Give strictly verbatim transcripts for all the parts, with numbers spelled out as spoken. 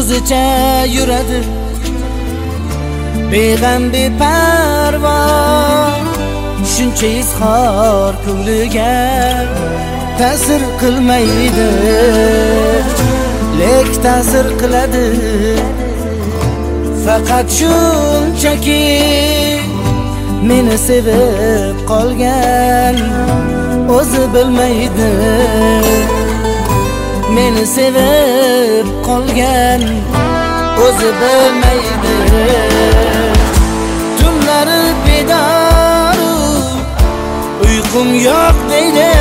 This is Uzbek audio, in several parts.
o'zicha yuradi beg'am beparvo, shuncha izhor ko'ngliga ta'sir qilmaydi, lek ta'sir qiladi faqat shunchaki meni sevib qolgan o'zi bilmaydi, meni sevib qolgan o'zi bilmaydi. Tunlari bedoru uyqum yo'q deydi,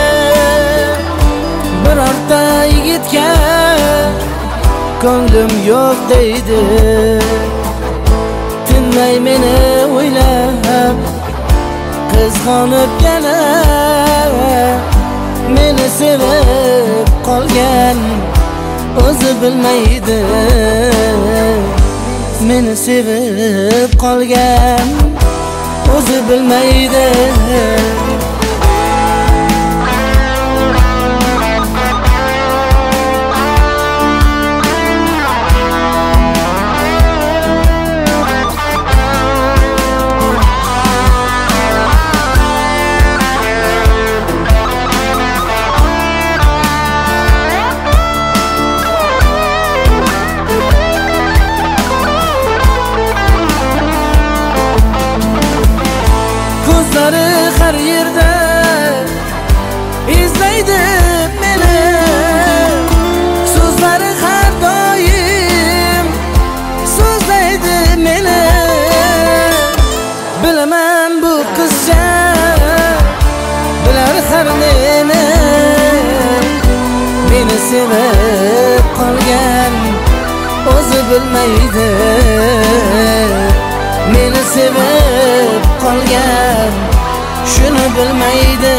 birorta yigitga ko'nglim yo'q deydi. Tinmay meni o'ylab qizg'onib yana meni sevib qolgan o'zi bilmaydi, meni sevib qolgan o'zi bilmaydi. Ko'zlari har yerda izlaydi meni, so'zlari har doim so'zlaydi meni. Bilaman bu qizcha bilar har neni, meni sevib qolgan o'zi bilmaydi, meni sevib qolgan shuni bilmaydi.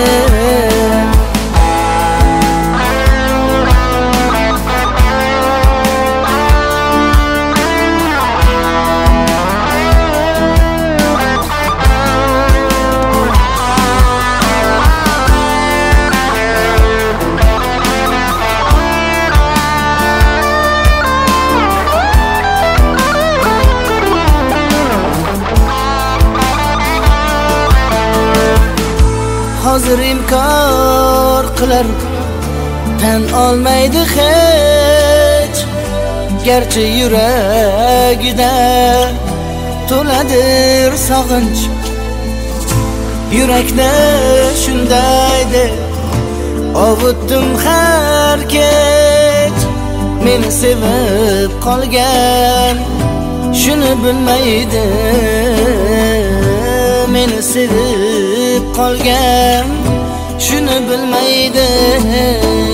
Hozir inkor qilar tan olmaydi hech, garchi yuragida to'ladir sog'inch. Yurakda shunday deb ovutdim har kech, meni sevib qolgan shuni bilmaydi, meni sevib qolgan shuni bilmaydi.